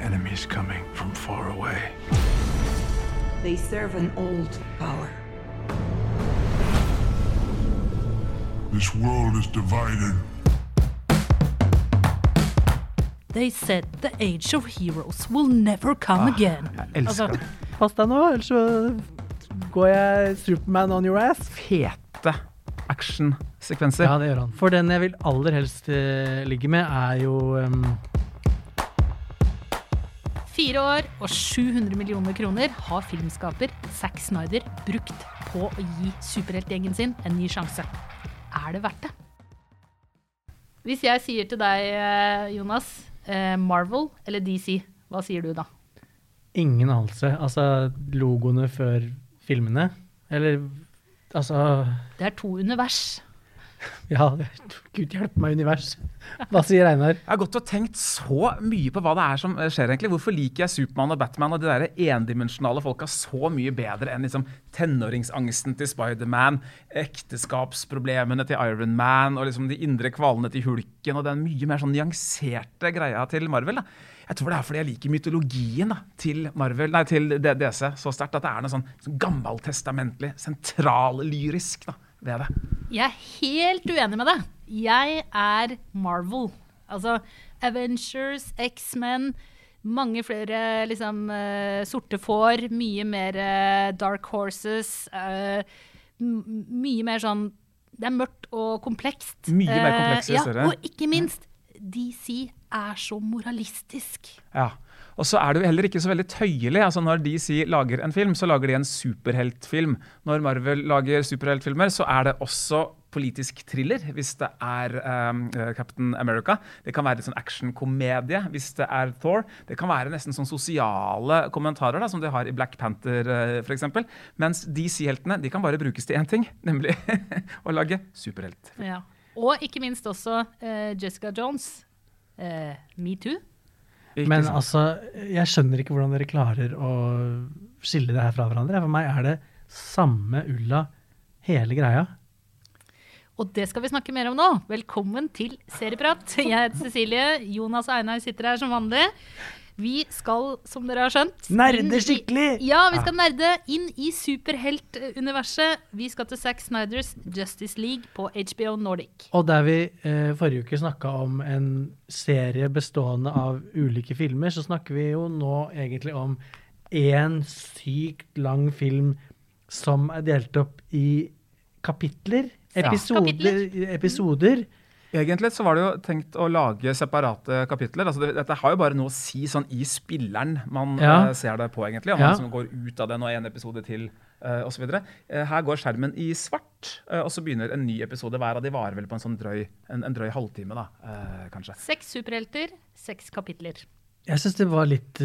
enemies coming from far away. They serve an old power. This world is divided. They said the age of heroes will never come again. Jeg elsker det. Pass deg nå, ellers så går jeg Superman on your ass. Fete action-sekvenser. Ja, det gjør han. For den jeg vil aller helst ligge med jo 4 år og 700 millioner kroner har filmskaper Zack Snyder brukt på å gi superheltgjengen sin en ny sjanse. Det verdt det? Hvis jeg sier til deg, Jonas, Marvel eller DC, hva sier du da? Ingen anelse. Altså, logoene før filmene. Eller, altså... Det 2 univers. Ja, Gud hjelpe meg univers. Hva sier Einar? Jeg har gått og tenkt så mye på hva det som skjer egentlig. Hvorfor liker jeg Superman og Batman og de der endimensjonale folka så mye bedre enn liksom tenåringsangsten til Spider-Man, ekteskapsproblemene til Iron Man og liksom de indre kvalene til Hulken og den mye mer sånn nyanserte greia til Marvel da. Jeg tror det fordi jeg liker mytologien da, til DC så sterkt at det noe sånn gammeltestamentlig, sentrallyrisk da, ved det. Jeg helt uenig med deg. Jeg Marvel. Altså, Avengers, X-Men, mange flere liksom, sorte får, mye mer Dark Horses, mye mer sånn, det mørkt og komplekst. Mye mer komplekst, ja, og ikke minst, DC så moralistisk. Ja, og så det jo heller ikke så veldig tøyelig. Altså når DC lager en film, så lager de en superheltfilm. Når Marvel lager superheltfilmer, så det også politisk thriller, hvis det Captain America. Det kan være litt sånn action-komedie, hvis det Thor. Det kan være nesten sånn sosiale kommentarer, da, som de har i Black Panther, for eksempel. Mens DC-heltene, de kan bare brukes til en ting, nemlig å lage superhelt. Ja. Og ikke minst også Jessica Jones. Me Too. Men altså, jeg skjønner ikke hvordan dere klarer å skille det her fra hverandre. For meg det samme ulla hele greia. Og det skal vi snakke mer om nå. Velkommen til Serieprat. Jeg heter Cecilie. Jonas og Einar sitter her som vanlig. Vi skal, som dere har skjønt... Nerde skikkelig! Ja, vi skal nerde inn i superhelt-universet. Vi skal til Zack Snyders Justice League på HBO Nordic. Og der vi forrige uke snakket om en serie bestående av ulike filmer, så snakker vi jo nå egentlig om en sykt lang film som delt opp i kapitler, episoder. Egentlig så var det jo tenkt å lage separate kapitler. Altså dette har jo bare noe å si sånn i spilleren man ser det på egentlig, om man som går ut av den og en episode til og så videre. Her går skjermen i svart, og så begynner en ny episode. Hver av de varer vel på en sånn drøy halvtime da, kanskje. 6 superhelter, 6 kapitler. Jeg synes det var litt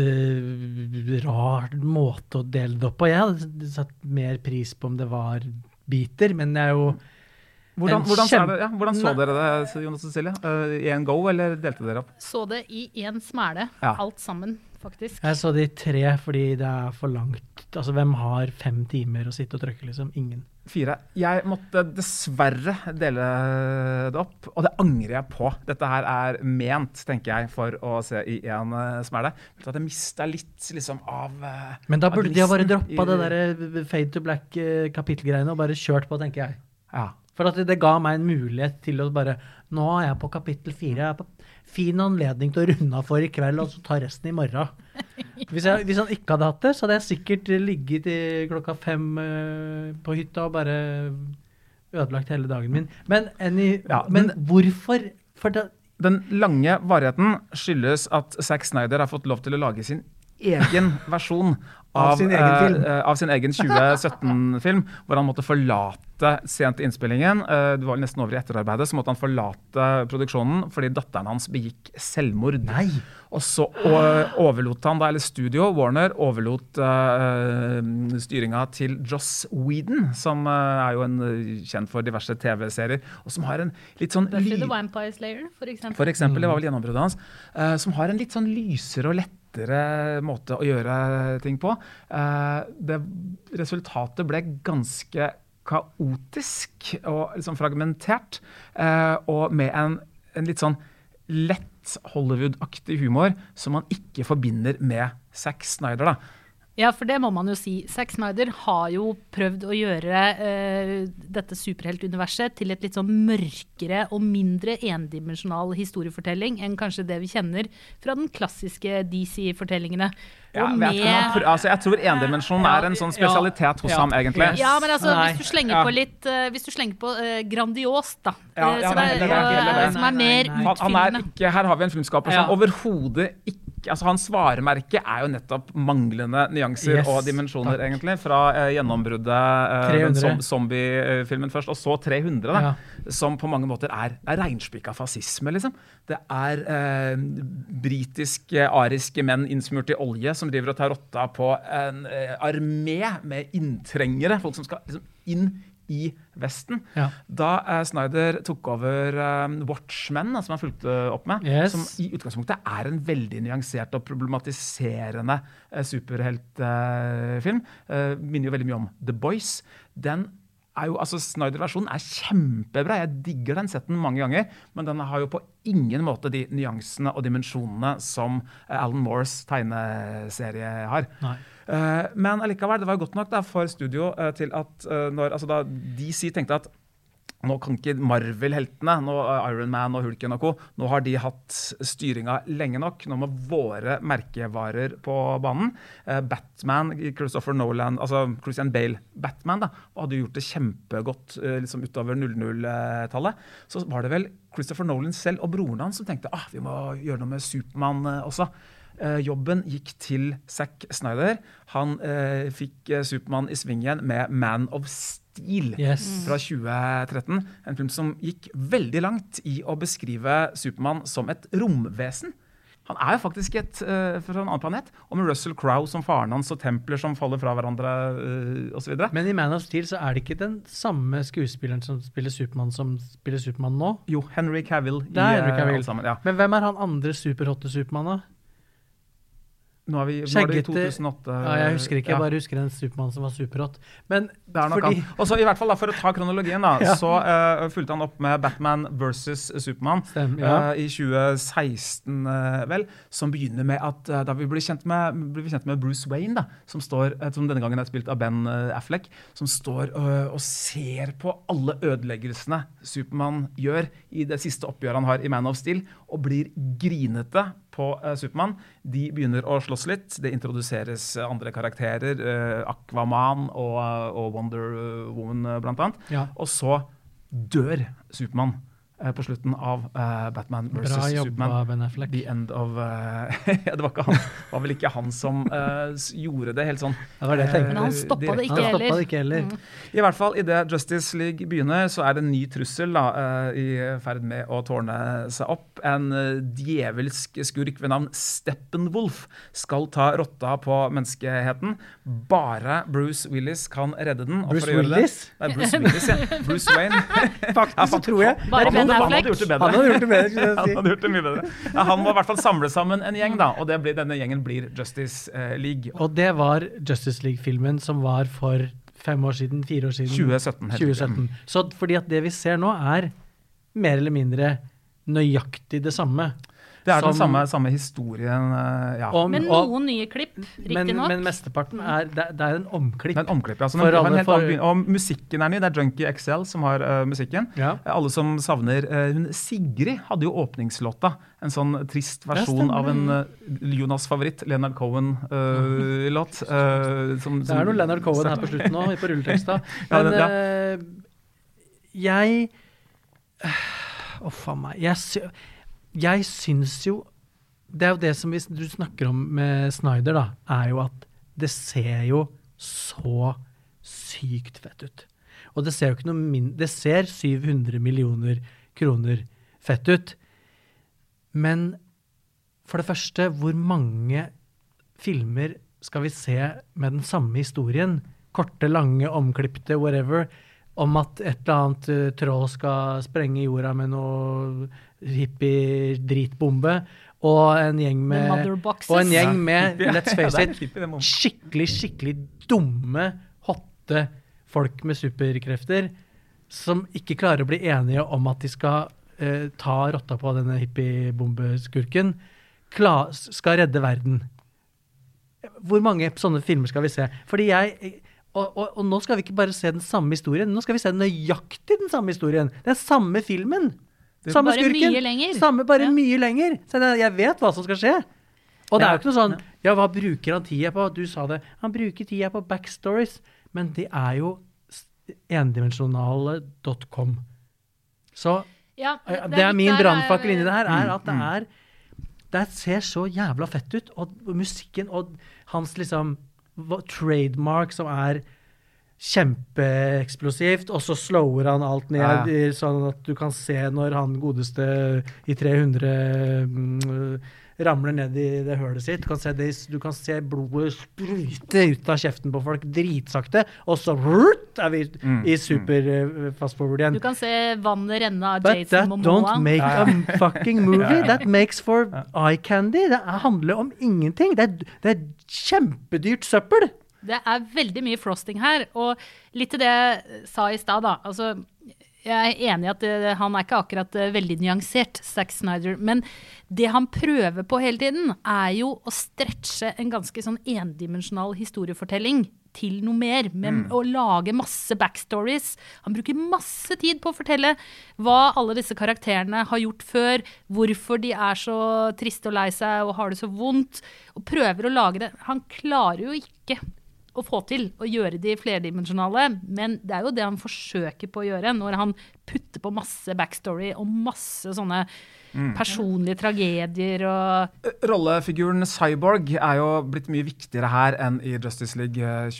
rar måte å dele det opp på. Jeg hadde satt mer pris på om det var biter, men det jo Hvordan så dere det, Jonas og Cecilie? I en go, eller delte dere opp? Så det i en smæle, alt sammen, faktisk. Jeg så det i 3, fordi det for langt. Altså, hvem har 5 timer å sitte og trykke, liksom? Ingen. 4. Jeg måtte dessverre dele det opp, og det angrer jeg på. Dette her ment, tenker jeg, for å se i en smæle. Jeg mistet litt, liksom, av Men da burde de ha bare droppet det der Fade to Black kapitelgreiene og bare kjørt på, tenker jeg. Ja. For at det ga meg en mulighet til å bare, nå jeg på kapittel 4, jeg på fin anledning til å runde av for i kveld, og så ta resten i morgen. Hvis han ikke hadde hatt det, så hadde jeg sikkert ligget til 5 på hytta og bare ødelagt hele dagen min. Men hvorfor? Den lange varigheten skyldes at Zack Snyder har fått lov til å lage sin egen versjon av sin egen 2017-film, hvor han måtte forlate sent innspillingen. Det var nesten over i etterarbeidet, så måtte han forlate produksjonen fordi datteren hans begikk selvmord. Nei! Og så overlot han, eller studio, Warner, overlot styringa til Joss Whedon, som jo en kjent for diverse TV-serier, og som har en litt sånn... Buffy the Vampire Slayer, for eksempel. For eksempel, det var vel gjennombruddet hans. Som har en litt sånn lysere og lettere måte å gjøre ting på. Resultatet ble ganske kaotisk og liksom fragmentert, og med en litt sånn lett litt Hollywood-aktig humor som man ikke forbinder med Zack Snyder da. Ja, for det må man jo si. Zack Snyder har jo prøvd å gjøre dette superheltuniverset til et litt sånn mørkere og mindre endimensjonal historiefortelling enn kanskje det vi kjenner fra den klassiske DC-fortellingene. Ja, jeg tror endimensjon er en sånn spesialitet hos ham, egentlig. Ja, men altså, hvis du slenger på grandiost, da, som er mer utfyllende. Her har vi en filmskaper som overhodet ikke, altså hans varemerke er jo nettopp manglende nyanser og dimensjoner, egentlig, fra gjennombruddet zombie-filmen først, og så 300, da, som på mange måter er regnspikka fascisme, liksom. Det er britiske, ariske menn innsmurt i olje som driver og tar rotta på en armé med inntrengere, folk som skal liksom inn i Vesten. Da Snyder tok over Watchmen, som han fulgte opp med, som i utgangspunktet er en veldig nyansert og problematiserende superheltfilm, minner jo veldig mye om The Boys. Den er jo, altså Snyder-versjonen er kjempebra, jeg digger den setten mange ganger, men den har jo på ingen måte de nyansene og dimensjonene som Alan Moores tegneserie har. Men allikevel, det var jo godt nok da, for studio til at da DC tenkte at nå kan ikke Marvel-heltene, nå Iron Man og Hulken og co., nå har de hatt styringa lenge nok, nå må våre merkevarer på banen. Batman, Christopher Nolan, altså Christian Bale, Batman da, hadde gjort det kjempegodt liksom utover 00-tallet. Så var det vel Christopher Nolan selv og broren hans som tenkte, vi må gjøre noe med Superman også. Jobben gikk til Zack Snyder. Han fikk Superman i sving igjen med Man of Steel fra 2013. En film som gikk veldig langt i å beskrive Superman som et romvesen. Han er jo faktisk fra en annen planet, og med Russell Crowe som faren hans og templer som faller fra hverandre og så videre. Men i Man of Steel så er det ikke den samme skuespilleren som spiller Superman nå? Jo, Henry Cavill. Sammen, Men hvem er han andre superhotte Superman da? Nå er det i 2008. Jeg husker ikke, jeg bare husker en Superman som var superhot. Men det er nok og så i hvert fall da, for å ta kronologien da, så fulgte han opp med Batman vs. Superman i 2016 vel, som begynner med at da vi ble kjent med Bruce Wayne da, som denne gangen er spilt av Ben Affleck, som står og ser på alle ødeleggelsene Superman gjør i det siste oppgjøret han har i Man of Steel, og blir grinete på Superman. De begynner å slåss litt. Det introduseres andre karakterer, Aquaman og Wonder Woman blant annet. Og så dør Superman på slutten av Batman vs. Bra jobba, Superman. Ben Affleck. The end of det var vel ikke han som gjorde det helt sånn. Det var det jeg tenkte. Men han stoppet det ikke heller. I hvert fall, i det Justice League begynner, så er det en ny trussel da, i ferd med å tårne seg opp. En djevelsk skurk ved navn Steppenwolf skal ta rotta på menneskeheten. Bare Bruce Willis kan redde den. Bruce Willis? Nei, Bruce Willis, ja. Bruce Wayne. Faktisk så tror jeg. Bare Ben Affleck. Han hadde gjort det bedre. Han hadde gjort det bedre, skulle jeg si. Han hadde gjort det mye bedre. Ja, han må i hvert fall samle sammen en gjeng da, og denne gjengen blir Justice League. Og det var Justice League-filmen som var for 5 år siden, 4 år siden? 2017. Så fordi at det vi ser nå er mer eller mindre nøyaktig det samme. Det er den samme historien, ja. Men noen nye klipp, riktig nok. Men mesteparten det er en omklipp. Det er en omklipp, ja. Og musikken er ny, det er Junkie XL som har musikken. Ja. Alle som savner, Sigrid hadde jo åpningslåta, en sånn trist versjon av en Jonas favoritt, Leonard Cohen-låt. Det er noe Leonard Cohen her på slutten nå, på rulleteksta. Men jeg synes jo, det er jo det som du snakker om med Snyder da, er jo at det ser jo så sykt fett ut. Og det ser jo ikke noe det ser 700 millioner kroner fett ut. Men for det første, hvor mange filmer skal vi se med den samme historien? Korte, lange, omklippte, whatever, om at et eller annet troll skal sprenge jorda med noe hippie-dritbombe, og en gjeng med let's face it, skikkelig dumme, hotte folk med superkrefter, som ikke klarer å bli enige om at de skal ta rotta på denne hippie-bombeskurken, skal redde verden. Hvor mange sånne filmer skal vi se? Fordi og nå skal vi ikke bare se den samme historien, nå skal vi se nøyaktig den samme historien. Den samme filmen. Samme bare skurken. mye lenger. Mye lenger. Så jeg vet hva som skal skje. Og det er jo ikke noe sånn, hva bruker han tida på? Du sa det. Han bruker tida på backstories, men det er jo endimensjonale.com. Så det er min brannfakkel inni det her, er at det ser så jævla fett ut, og musikken, og hans liksom trademark som er kjempeeksplosivt, og så slower han alt ned, sånn at du kan se når han godeste i 300 ramler ned i det hølet sitt. Du kan se blodet sprute ut av kjeften på folk dritsakte, og så er vi i super fast forward igjen. Du kan se vannet renne av But Jason that Momoa. don't make a fucking movie. That makes for eye candy. Det handler om ingenting. Det er kjempedyrt søppel. Det er veldig mye frosting her, og litt til det jeg sa i sted da. Altså, jeg er enig i at han er ikke akkurat veldig nyansert, Zack Snyder, men det han prøver på hele tiden er jo å stretche en ganske sånn endimensjonal historiefortelling til noe mer, med å lage masse backstories. Han bruker masse tid på å fortelle hva alle disse karakterene har gjort før, hvorfor de er så triste og lei seg og har det så vondt, og prøver å lage det. Han klarer jo ikke å få til å gjøre de flerdimensjonale, men det er jo det han forsøker på å gjøre når han putter på masse backstory og masse sånne personlige tragedier og... Rollefiguren Cyborg er jo blitt mye viktigere her enn i Justice League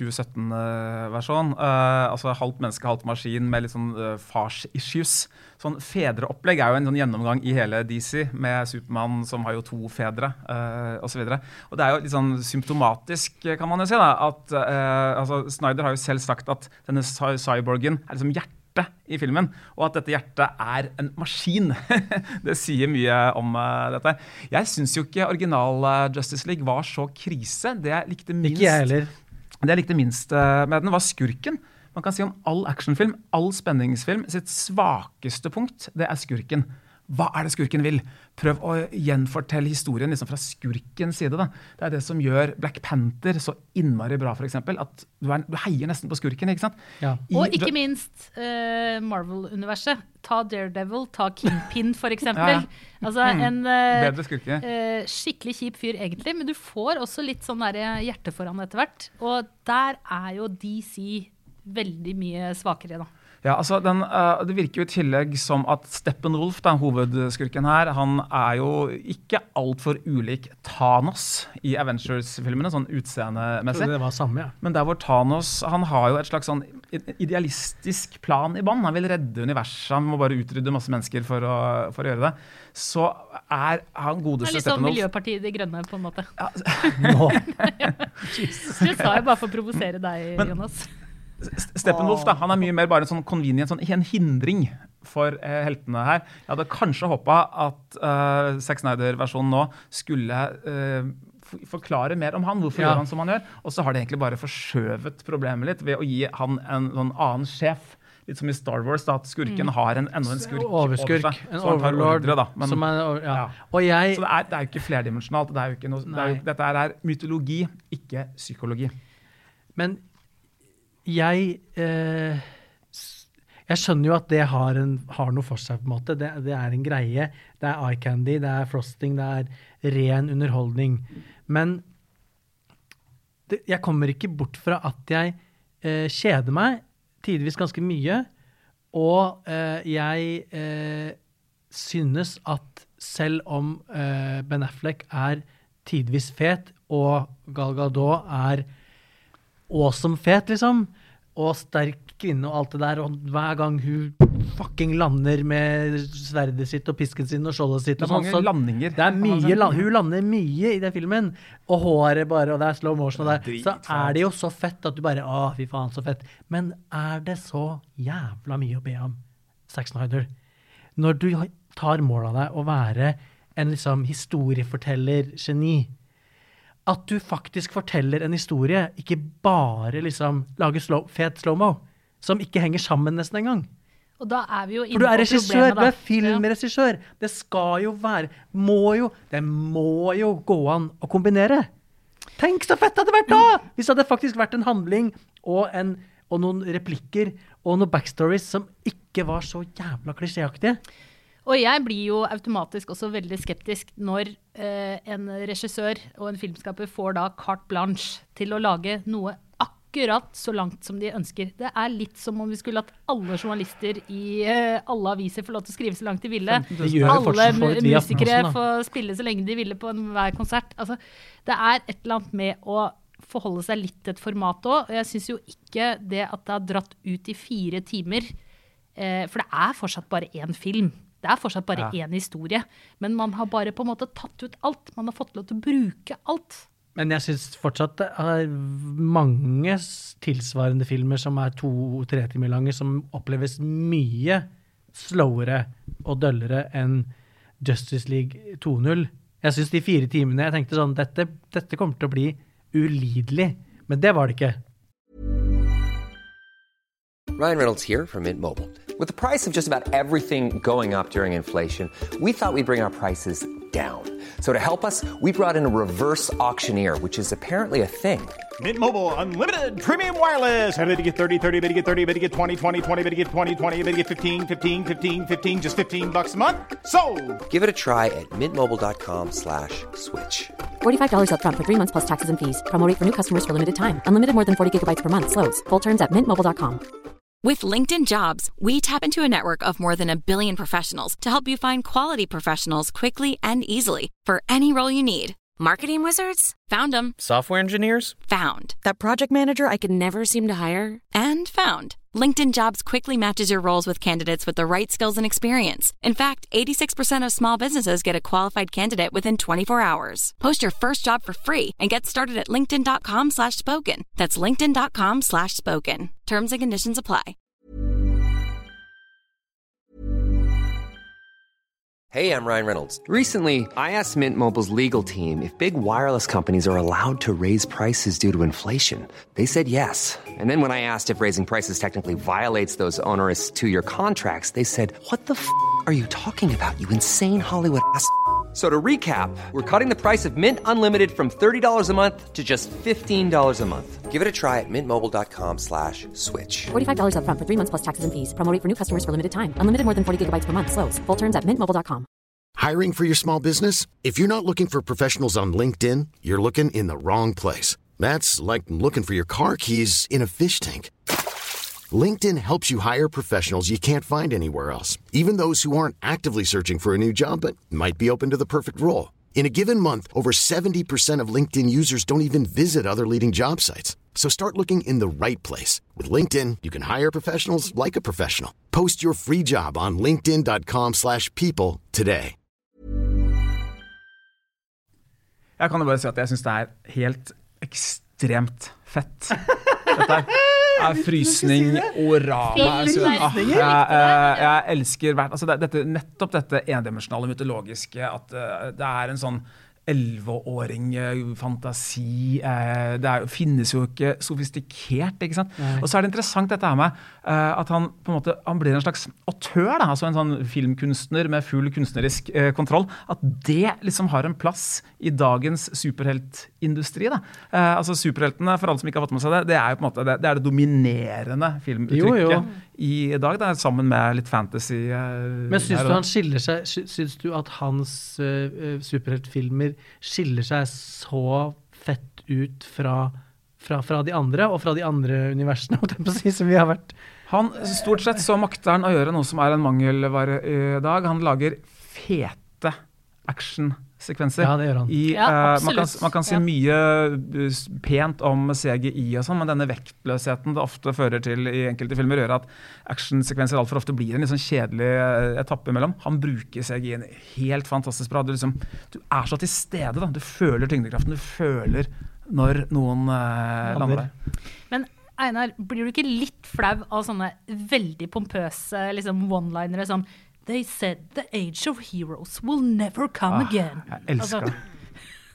2017-versjon. Altså halvt menneske, halvt maskin med litt sånn fars-issues. Sånn fedreopplegg er jo en sånn gjennomgang i hele DC, med Superman som har jo 2 fedre, og så videre. Og det er jo litt sånn symptomatisk, kan man jo si da, at altså Snyder har jo selv sagt at denne cyborgen er liksom hjertet i filmen, og at dette hjertet er en maskin. Det sier mye om dette. Jeg synes jo ikke original Justice League var så krise. Det jeg likte minst, ikke jeg heller. Det jeg likte minst med den var skurken. Man kan si om all actionfilm, all spenningsfilm, sitt svakeste punkt, det er skurken. Hva er det skurken vil? Prøv å gjenfortelle historien liksom fra skurkens side. Da. Det er det som gjør Black Panther så innmari bra, for eksempel, at du heier nesten på skurken, ikke sant? Ja. Og ikke minst Marvel-universet. Ta Daredevil, ta Kingpin, for eksempel. Altså en bedre skurke. Skikkelig kjip fyr, egentlig, men du får også litt sånn der hjerte foran etter hvert. Og der er jo DC veldig mye svakere, da. Ja, altså det virker jo i tillegg som at Steppenwolf, da, hovedskurken her, han er jo ikke alt for ulik Thanos i Avengers-filmene, sånn utseendemessig. Det var samme, ja. Men der hvor Thanos, han har jo et slags sånn idealistisk plan i bånd. Han vil redde universet, han må bare utrydde masse mennesker for å gjøre det. Så er han godeste Steppenwolf. Det er litt sånn Miljøpartiet De Grønne, på en måte. Ja, Nå. Det sa jeg bare for å provosere deg, Jonas. Steppenwolf da, han er mye mer bare en sånn convenient, en hindring for heltene her. Jeg hadde kanskje håpet at Zack Snyder-versjonen nå skulle forklare mer om han, hvorfor gjør han som han gjør, og så har det egentlig bare forskjøvet problemet litt ved å gi han en sånn annen sjef, litt som i Star Wars, da, at skurken har enda en skurk overskurk, over seg, en så han tar overlord, ordre da. Men, som er, ja. Og så det er jo ikke flerdimensjonalt, det er jo ikke noe, dette er mytologi, ikke psykologi. Men jeg skjønner jo at det har noe for seg på en måte. Det er en greie. Det er eye candy, det er frosting, det er ren underholdning. Men jeg kommer ikke bort fra at jeg kjeder meg tidvis ganske mye, og jeg synes at selv om Ben Affleck er tidvis fet, og Gal Gadot er awesome fet, liksom, og sterk kvinne og alt det der, og hver gang hun fucking lander med sverdet sitt og pisken sin og skjoldet sitt. Det er mange landinger. Det er mye, hun lander mye i den filmen, og håret bare, og det er slow motion, og der, så er det jo så fett at du bare, fy faen, så fett. Men er det så jævla mye å be om, Zack Snyder? Når du tar mål av deg å være en liksom historieforteller-geni, at du faktisk forteller en historie, ikke bare liksom lager fet slow-mo, som ikke henger sammen nesten en gang. Og da vi jo For du regissør, problemet, du filmregissør. Det skal jo være, det må jo gå an å kombinere. Tenk så fett hadde det vært da! Hvis det hadde faktisk vært en handling og noen replikker og noen backstories som ikke var så jævla klisjéaktige. Og jeg blir jo automatisk også veldig skeptisk når en regissør og en filmskaper får da carte blanche til å lage noe akkurat så langt som de ønsker. Det litt som om vi skulle hatt alle journalister i alle aviser få lov til å skrive så langt de ville. Alle musikere får spille så lenge de ville på hver konsert. Altså, det et eller annet med å forholde seg litt til et format også, og jeg synes jo ikke det at det har dratt ut i 4 timer, for det fortsatt bare en film. Det fortsatt bare en historie, men man har bare på en måte tatt ut alt. Man har fått lov til å bruke alt. Men jeg synes fortsatt det mange tilsvarende filmer som 2-3 timer lange, som oppleves mye slowere og døllere enn Justice League 2.0. Jeg synes de 4 timene, jeg tenkte sånn, dette kommer til å bli ulidelig, men det var det ikke. Ryan Reynolds here from Mint Mobile. With the price of just about everything going up during inflation, we thought we'd bring our prices down. So to help us, we brought in a reverse auctioneer, which is apparently a thing. Mint Mobile Unlimited Premium Wireless. How to get 30, 30, bit to get 30, bit to get 20, 20, 20, bit to get 20, 20, bit to get 15, 15, 15, 15, just $15 a month? Sold! Give it a try at mintmobile.com/switch. $45 up front for 3 months plus taxes and fees. Promo rate for new customers for limited time. Unlimited more than 40 gigabytes per month. Slows full terms at mintmobile.com. With LinkedIn Jobs, we tap into a network of more than 1 billion professionals to help you find quality professionals quickly and easily for any role you need. Marketing wizards? Found them. Software engineers? Found. That project manager I could never seem to hire? And found. LinkedIn Jobs quickly matches your roles with candidates with the right skills and experience. In fact, 86% of small businesses get a qualified candidate within 24 hours. Post your first job for free and get started at linkedin.com/spoken. That's linkedin.com/spoken. Terms and conditions apply. Hey, I'm Ryan Reynolds. Recently, I asked Mint Mobile's legal team if big wireless companies are allowed to raise prices due to inflation. They said yes. And then when I asked if raising prices technically violates those onerous 2-year contracts, they said, "What the f*** are you talking about, you insane Hollywood ass?" So to recap, we're cutting the price of Mint Unlimited from $30 a month to just $15 a month. Give it a try at mintmobile.com/switch. $45 up front for 3 months plus taxes and fees. Promo rate for new customers for limited time. Unlimited more than 40 gigabytes per month. Slows full terms at mintmobile.com. Hiring for your small business? If you're not looking for professionals on LinkedIn, you're looking in the wrong place. That's like looking for your car keys in a fish tank. LinkedIn helps you hire professionals you can't find anywhere else, even those who aren't actively searching for a new job but might be open to the perfect role. In a given month, over 70% of LinkedIn users don't even visit other leading job sites. So start looking in the right place. With LinkedIn, you can hire professionals like a professional. Post your free job on linkedin.com/people today. Jeg kan jo bare si at jeg synes det helt ekstremt fett. Dette frysning og rama. Jeg elsker nettopp dette endimensjonale mytologiske, at det en sånn 11-åring fantasi, det finnes jo ikke sofistikert, ikke sant? Nei. Og så det interessant dette her med at han på en måte, han blir en slags autør da, altså en sånn filmkunstner med full kunstnerisk kontroll, at det liksom har en plass i dagens superheltindustri da. Altså superheltene, for alle som ikke har fått med seg det, det jo på en måte, det dominerende filmuttrykket i dag, det sammen med litt fantasy. Men synes du han skiller seg, synes du at hans superheltfilmer skiller seg så fett ut fra de andre, og fra de andre universene, som vi har vært? Han, stort sett så makter han å gjøre noe som en mangelvare i dag. Han lager fete actionsekvenser. Ja, det gjør han. Man kan si mye pent om CGI og sånn, men denne vektløsheten det ofte fører til i enkelte filmer gjør at actionsekvenser alt for ofte blir en litt sånn kjedelig etappe imellom. Han bruker CGI-en helt fantastisk bra. Du så til stede da. Du føler tyngdekraften, du føler når noen lander der. Men Einar, blir du ikke litt flau av sånne veldig pompøse liksom one-linere som They said the age of heroes will never come again. Jeg elsker det.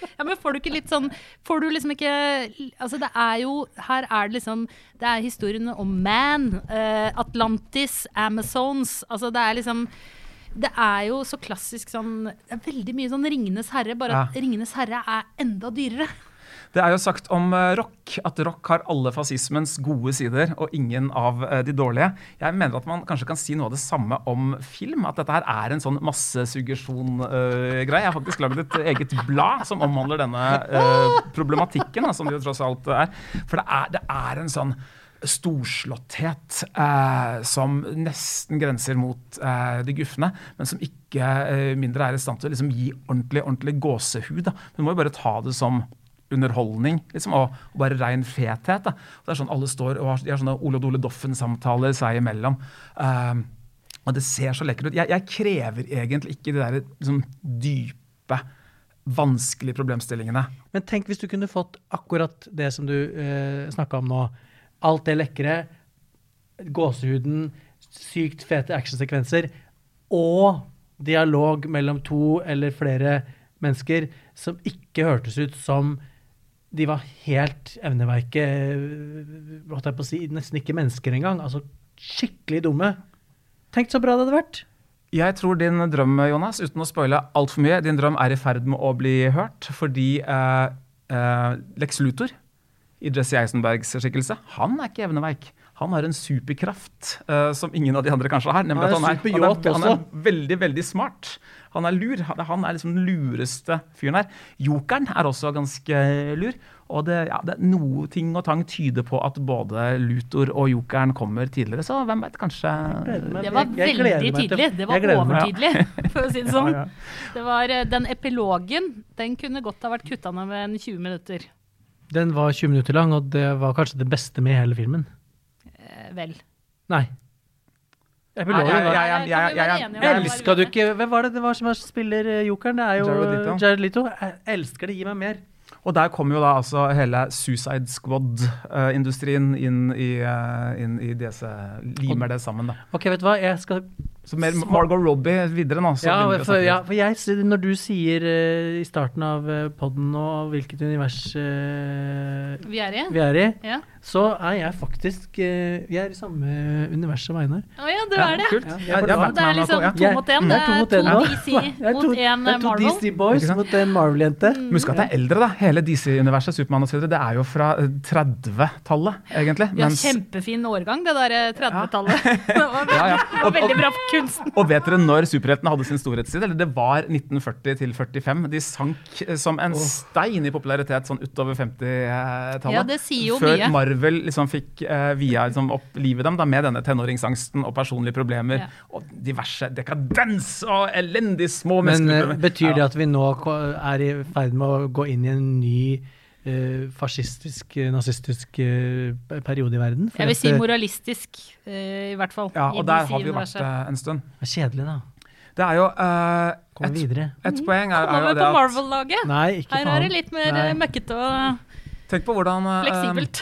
Ja, men får du ikke litt sånn, får du liksom ikke, altså det jo, her det liksom, det historien om Man, Atlantis, Amazons, altså det liksom, det jo så klassisk sånn, det veldig mye sånn Ringenes Herre, bare at Ringenes Herre enda dyrere. Det jo sagt om rock, at rock har alle fascismens gode sider, og ingen av de dårlige. Jeg mener at man kanskje kan si noe av det samme om film, at dette her en sånn massesuggesjon-greie. Jeg har faktisk laget et eget blad som omhandler denne problematikken, som det jo tross alt For det en sånn storslåtthet som nesten grenser mot det gufne, men som ikke mindre i stand til å liksom gi ordentlig gåsehud. Da. Men må jo bare ta det som underholdning, liksom, og bare ren fethet. Da. Det sånn alle står og de har sånne Ole Dole Doffen-samtaler seg imellom. Og det ser så lekkert ut. Jeg krever egentlig ikke de der liksom, dype, vanskelige problemstillingene. Men tenk hvis du kunne fått akkurat det som du snakket om nå. Alt det lekre, gåsehuden, sykt fete actionsekvenser, og dialog mellom to eller flere mennesker som ikke hørtes ut som de var helt evneveike, hva jeg på å si, nesten ikke mennesker engang, altså skikkelig dumme. Tenk så bra det hadde vært. Jeg tror din drøm, Jonas, uten å spoile alt for mye, din drøm i ferd med å bli hørt, fordi Lex Luthor, i Jesse Eisenbergs skikkelse, han ikke evneveik. Han har en superkraft som ingen av de andre kanskje har, nemlig at han veldig, veldig smart. Han lur. Han liksom den lureste fyren her. Jokeren også ganske lur. Og det noe ting og tang tyder på at både Luthor og Jokeren kommer tidligere, så hvem vet, kanskje... Det var veldig tydelig. Det var overtydelig, for å si det sånn. Det var den epilogen, den kunne godt ha vært kuttet ned med 20 minutter. Den var 20 minutter lang, og det var kanskje det beste med hele filmen. Vel. Nei. Jeg elsker du ikke. Hvem var det som spiller Jokeren? Det jo Jared Leto. Jeg elsker det, gi meg mer. Og der kommer jo da altså hele Suicide Squad-industrien inn i disse, limer det sammen da. Ok, vet du hva? Jeg skal... Så mer Margot Robbie videre nå. For jeg, når du sier i starten av podden og hvilket univers vi i, så jeg faktisk, vi i samme univers som Einar. Åja, du det. Kult. Det liksom 2 mot 1. Det 2 DC mot 1 Marvel. 2 DC boys mot en Marvel-jente. Husk at det eldre da. Hele DC-universet, Superman og så videre, det jo fra 30-tallet, egentlig. Ja, kjempefin årgang, det der 30-tallet. Det var veldig bra kunsten. Og vet dere når superheltene hadde sin storhetstid? Eller det var 1940 til 45. De sank som en stein i popularitet sånn utover 50-tallet. Ja, det sier jo Før mye. Marvel liksom fikk via liksom, opp livet dem da, med denne tenåringsangsten og personlige problemer og diverse dekadens og elendig små mennesker. Men betyr det at vi nå i ferd med å gå inn i en ny fascistisk, nazistisk periode i verden? Jeg vil si moralistisk, i hvert fall. Ja, og der har vi jo vært en stund. Det kjedelig da. Det jo et poeng Kommer vi på Marvel-laget? Nei, ikke faen. Her det litt mer møkkete og tenk på hvordan fleksibelt.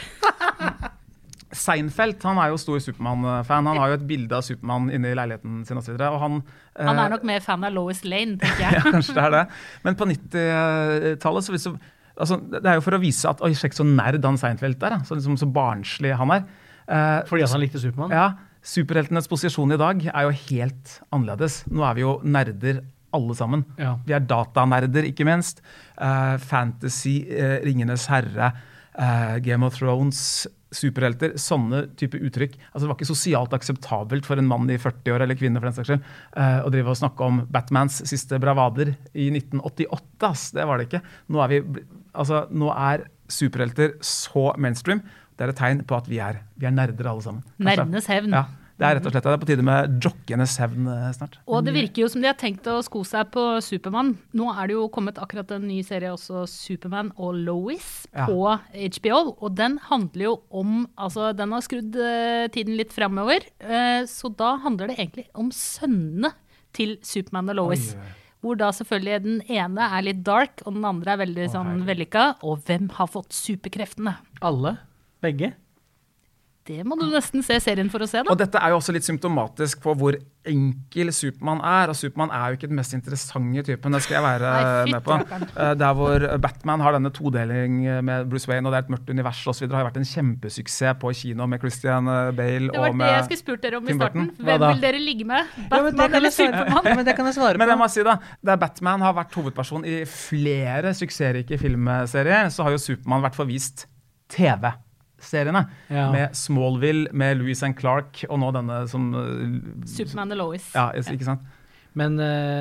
Seinfeld, han jo stor Superman-fan. Han har jo et bilde av Superman inne i leiligheten sin og så videre. Og han nok mer fan av Lois Lane, tenker jeg. Ja, kanskje det det. Men på 90-tallet så altså, det jo for å vise at sjekk så nerd han Seinfeld så, liksom, så barnslig han fordi han likte Superman? Ja, superheltenes posisjon i dag jo helt annerledes. Nå vi jo nerder alle sammen. Ja. Vi datanerder, ikke minst. Fantasy, Ringenes Herre, Game of Thrones, superhelter, sånne type uttrykk. Altså, det var ikke sosialt akseptabelt for en mann i 40 år, eller kvinne for den saks skyld, å drive og snakke om Batmans siste bravader i 1988. Det var det ikke. Nå nå superhelter så mainstream. Det et tegn på at vi nerder alle sammen. Nerdenes hevn. Ja, det rett og slett. Det på tide med jockenes hevn snart. Og det virker jo som de har tenkt å sko seg på Superman. Nå det jo kommet akkurat en ny serie også, Superman og Lois, på HBO. Og den handler jo om, altså den har skrudd tiden litt fremover, så da handler det egentlig om sønnene til Superman og Lois. Hvor da selvfølgelig den ene litt dark, og den andre veldig sånn vellykka. Og hvem har fått superkreftene? Alle? Begge? Det må du nesten se serien for å se, da. Og dette jo også litt symptomatisk på hvor enkel Superman og Superman jo ikke den mest interessante typen, det skal jeg være med på. Der hvor Batman har denne todeling med Bruce Wayne, og det et mørkt univers og så videre, har vært en kjempesuksess på kino med Christian Bale det og med Det jeg skulle spurt dere om i starten. Tim Burton. Hvem vil dere ligge med? Batman eller Superman? Ja, men det kan jeg svare på. Men jeg må si da, der Batman har vært hovedperson i flere suksessrike filmserier, så har jo Superman vært forvist TV-seriene. Ja. Med Smallville, med Lewis and Clark, og nå denne som... Superman og Lois. Ja, ikke sant? Men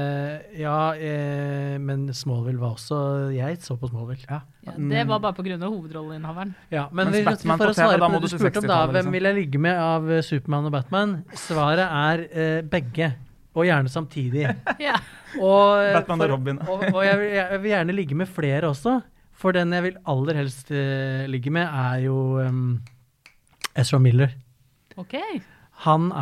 men Smallville var også Jeg så på Smallville. Ja, det var bare på grunn av hovedrolleinnehaveren. Ja, men Batman for å på TV, svare da på må det du du til spurte om da, 60-tallet, hvem vil jeg ligge med av Superman og Batman? Svaret begge, og gjerne samtidig. Ja. Batman og Robin. og jeg vil gjerne ligge med flere også, for den jeg vil aller helst ligge med jo Ezra Miller. Ok. Han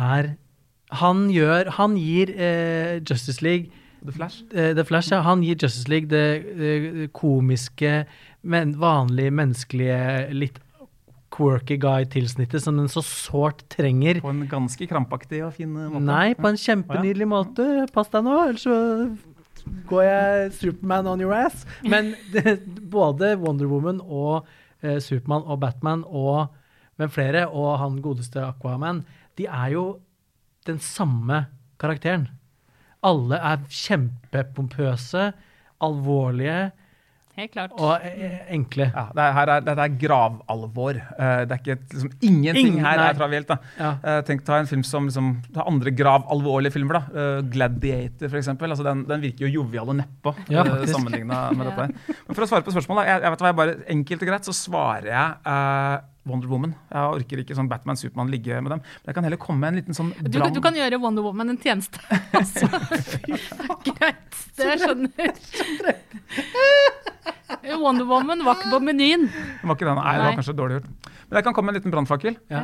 gir Justice League The Flash, ja. Han gir Justice League det komiske, men vanlige, menneskelige, litt quirky guy-tilsnittet som den så sårt trenger. På en ganske krampaktig og fin måte. Nei, på en kjempenydelig måte. Pass deg nå, ellers så går jeg Superman on your ass. Men både Wonder Woman og Superman og Batman og hvem flere, og han godeste Aquaman, de jo den samme karakteren. Alle kjempepompøse, alvorlige, helt klart. Og enkle. Ja, dette gravalvor. Det ikke liksom, ingenting her travielt. Da. Ja. Tenk ta en film som ta andre gravalvorlige filmer. Da. Gladiator, for eksempel. Altså, den virker jo jovial og nedpå, sammenlignet med dette. Men for å svare på spørsmålet, jeg vet hva, bare enkelt og greit, så svarer jeg Wonder Woman. Jeg orker ikke sånn Batman, Superman ligge med dem. Men jeg kan heller komme med en liten sånn brand. Du kan gjøre Wonder Woman en tjeneste. Altså, greit, det skjønner. Wonder Woman var ikke på menyen. Det var ikke den, det var kanskje dårlig gjort. Men jeg kan komme med en liten brandfakkel. Ja.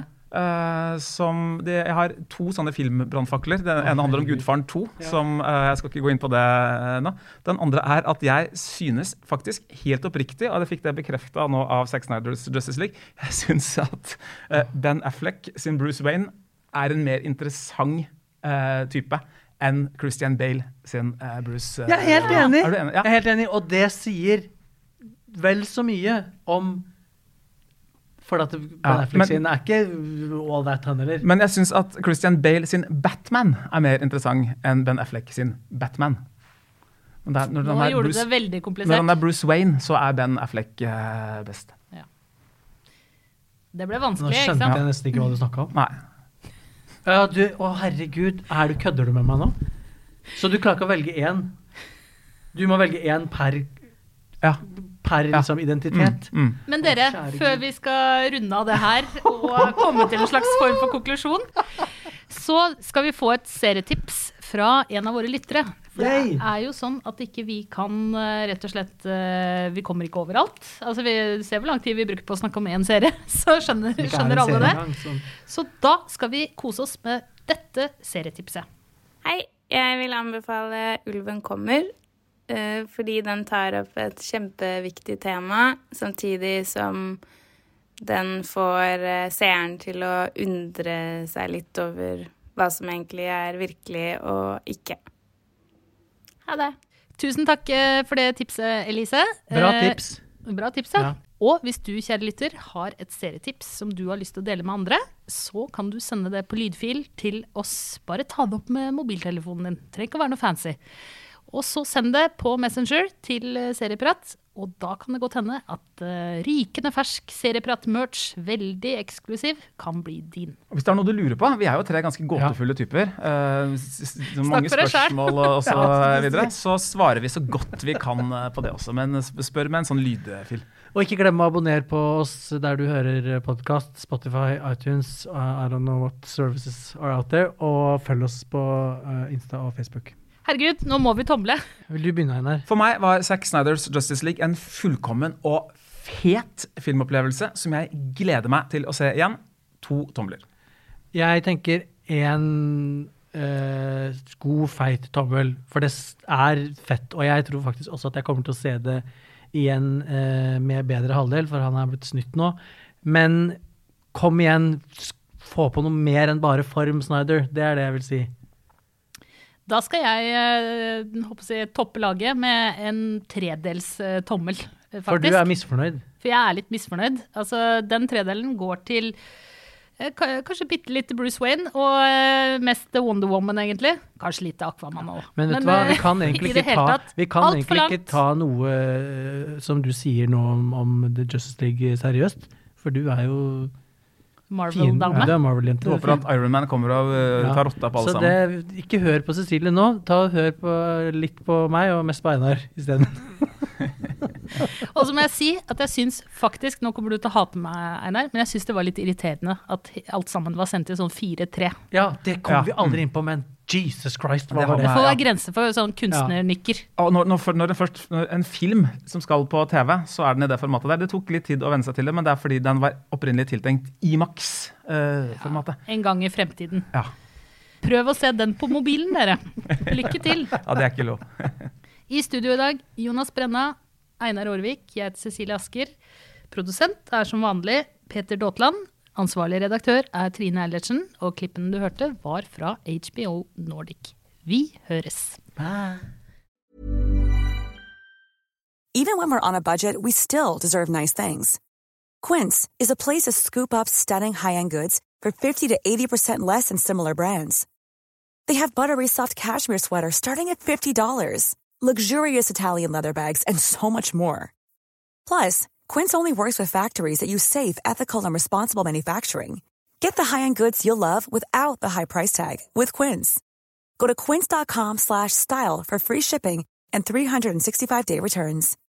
Jeg har 2 sånne filmbrandfakler. Den ene handler om Gudfaren 2, som jeg skal ikke gå inn på det nå. Den andre at jeg synes faktisk helt oppriktig, og det fikk det bekreftet nå av Zack Snyders Justice League, jeg synes at Ben Affleck sin Bruce Wayne en mer interessant type enn Christian Bale sin Bruce. Jeg helt enig. Er du enig? Ja. Jeg helt enig, og det sier vel så mye om for at Ben Affleck sin ikke all that han heller. Men jeg synes at Christian Bale sin Batman mer interessant enn Ben Affleck sin Batman. Nå gjorde du det veldig komplisert. Når han Bruce Wayne, så Ben Affleck best. Ja. Det ble vanskelig, ikke sant? Nå skjønte jeg nesten ikke hva du snakket om. Nei. Herregud, kødder du med meg nå? Så du klarer ikke å velge én? Du må velge én per liksom, identitet. Men dere, før vi skal runde av det her og komme til en slags form for konklusjon, så skal vi få et serietips fra en av våre lyttere. For det jo sånn at ikke vi kan rett og slett, vi kommer ikke overalt. Altså vi ser hvor lang tid vi bruker på å snakke om en serie, så skjønner alle det. Så da skal vi kose oss med dette serietipset. Hei, jeg vil anbefale Ulven kommer, fordi den tar opp et kjempeviktig tema, samtidig som den får seeren til å undre seg litt over hva som egentlig virkelig og ikke. Ha det. Tusen takk for det tipset, Elise. Bra tips. Bra tips, ja. Og hvis du, kjære lytter, har et serietips som du har lyst til å dele med andre, så kan du sende det på lydfil til oss. Bare ta det opp med mobiltelefonen din. Trenger ikke å være noe fancy. Og så send det på Messenger til Serieprat, og da kan det godt hende at rykende fersk Serieprat-merch, veldig eksklusiv, kan bli din. Hvis det noe du lurer på, vi jo 3 ganske gåtefulle typer, mange spørsmål og så videre, så svarer vi så godt vi kan på det også, men spør med en sånn lydfil. Og ikke glem å abonnere på oss der du hører podcast, Spotify, iTunes, I don't know what services are out there, og følg oss på Insta og Facebook. Herregud, nå må vi tomle. Vil du begynne, Einar? For meg var Zack Snyders Justice League en fullkommen og fet filmopplevelse som jeg gleder meg til å se igjen. 2 tomler. Jeg tenker en god, feit tommel, for det fett, og jeg tror faktisk også at jeg kommer til å se det igjen med bedre halvdel, for han blitt snytt nå. Men kom igjen, få på noe mer enn bare form, Snyder. Det det jeg vil si. Da skal jeg toppe laget med en 3-dels tommel, faktisk. For du misfornøyd? For jeg litt misfornøyd. Altså, den 3-delen går til kanskje bitte litt Bruce Wayne, og mest Wonder Woman, egentlig. Kanskje litt Aquaman også. Men vet du hva, vi kan egentlig ikke ta noe som du sier nå om The Justice League seriøst, for du jo Marvel-dame. Du Marvel-jente. Håper at Iron Man kommer og tar rotta på alle sammen. Så ikke hør på Cecilie nå, hør litt på meg og mest på Einar i stedet. Og så må jeg si at jeg synes faktisk, nå kommer du til å hate meg, Einar, men jeg synes det var litt irriterende at alt sammen var sendt i sånn 4-3. Ja, det kom vi aldri inn på, men Jesus Christ, hva var det? Det får være grenser for sånn kunstnernykker. Når en film som skal på TV, så den i det formatet der. Det tok litt tid å venne seg til det, men det fordi den var opprinnelig tiltenkt IMAX-formatet. En gang i fremtiden. Ja. Prøv å se den på mobilen, dere. Lykke til. Ja, det ikke lov. I studio i dag, Jonas Brenna, Einar Aarvik, jeg heter Cecilie Asker. Produsent som vanlig Peter Daatland. Ansvarlig redaktør Trine Eilertsen, og klippen du hørte var fra HBO Nordic. Vi høres. Bye. Even when we're on a budget, we still deserve nice things. Quince is a place to scoop up stunning high-end goods for 50 to 80% less than similar brands. They have buttery soft cashmere sweaters starting at $50, luxurious Italian leather bags, and so much more. Plus, Quince only works with factories that use safe, ethical, and responsible manufacturing. Get the high-end goods you'll love without the high price tag with Quince. Go to quince.com/style for free shipping and 365-day returns.